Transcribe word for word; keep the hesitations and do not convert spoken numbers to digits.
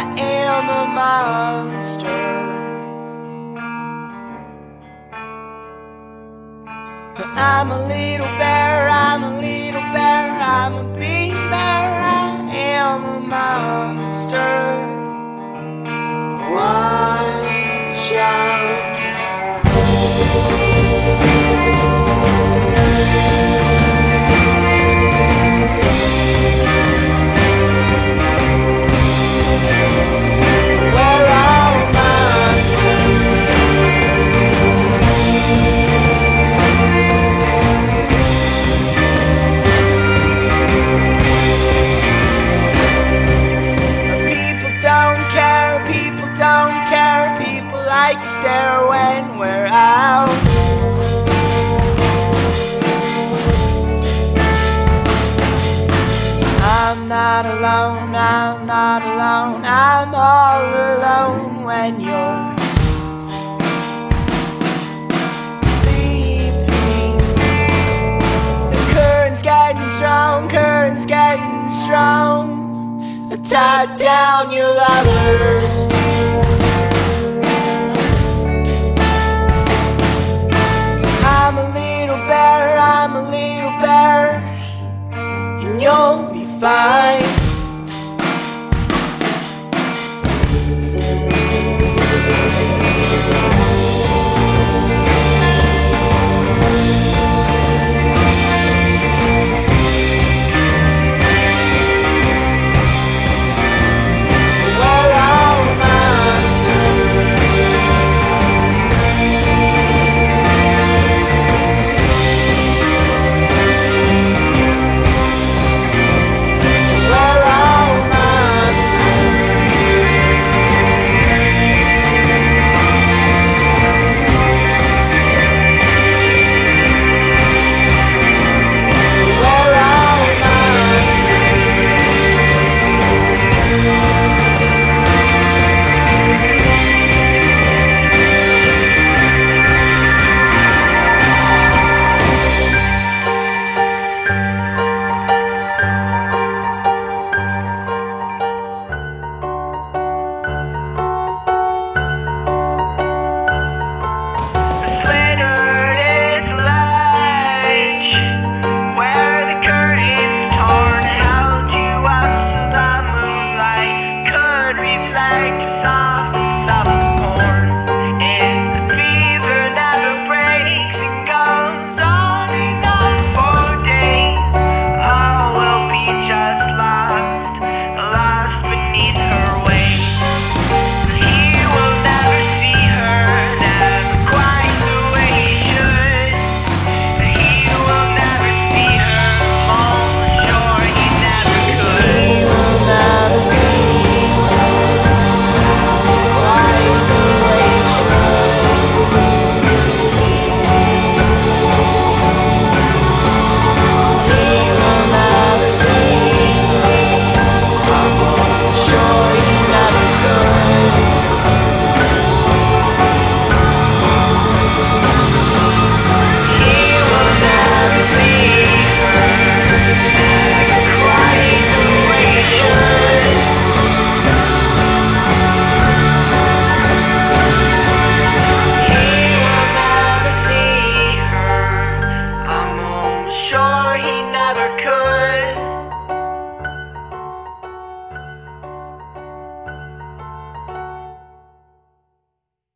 am a monster. I'm a little bear, I'm a little bear, I'm a big bear, I am a monster. Watch out. Like stare when we're out. I'm not alone, I'm not alone, I'm all alone when you're sleeping. The current's getting strong, current's getting strong. Tie down your lovers. I'm a little bear, I'm a little bear, and you'll be fine. Sure he never could.